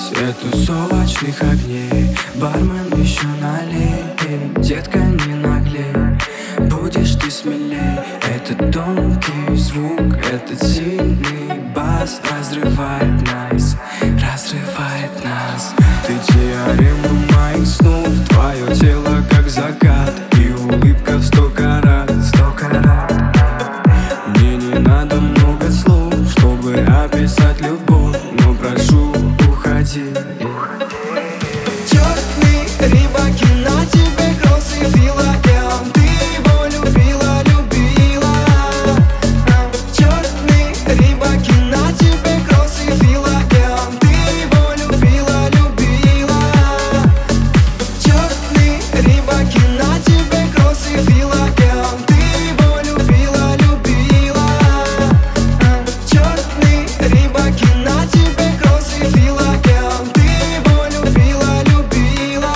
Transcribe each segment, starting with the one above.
Свет тусовочных огней, бармен еще налей. Детка, не наглей, будешь ты смелей. Это тонкий звук, этот сильный бас разрывает нас, разрывает нас. Ты теорема моих снов, твое тело как закат, и улыбка в 100 карат, 100 карат. Мне не надо много слов, чтобы описать любовь, но прошу, уходи. Черные рыбаки на тебе кроссы фила, ты его любила, любила. Черные рыбаки на тебе кроссы фила, ты его любила, любила. Черные рыбаки на тебе кроссы фила, ты его любила, любила. Черные рыбаки на тебе кроссы фила, ты его любила, любила.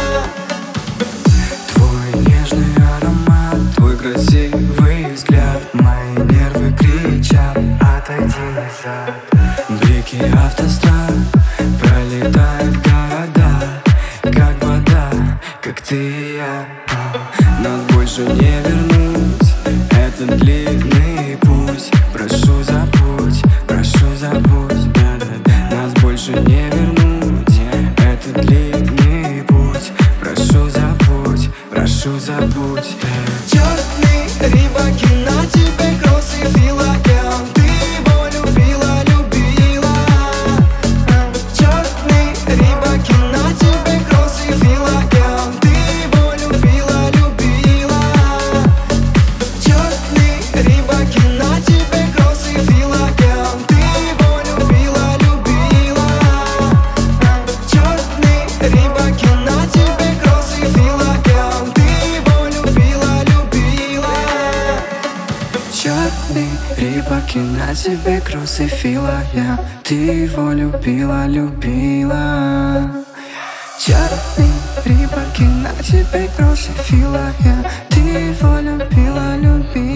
Твой нежный аромат, твой красивый взгляд, мои нервы кричат: отойди назад. Блики автострад, пролетают города, как вода, как ты и я. Нас больше не вернуть, этот длинный путь. Прошу, забудь, да-да-да. Нас больше не вернуть, этот длинный путь. Прошу, забудь, Черные рыбаки на тебе кроссы фила, ты его любила, любила. Черные рыбаки на тебе кроссы фила, ты его любила, любила. Черные рыбаки на тебе кроссы фила, ты его любила, любила. Черные рыбаки на тебе кроссы фила, ты его любила, любила. Черные рыбаки на тебе кроссы фила, ты его любила, любила. Черные рыбаки на тебе кроссы фила, ты его любила, любила.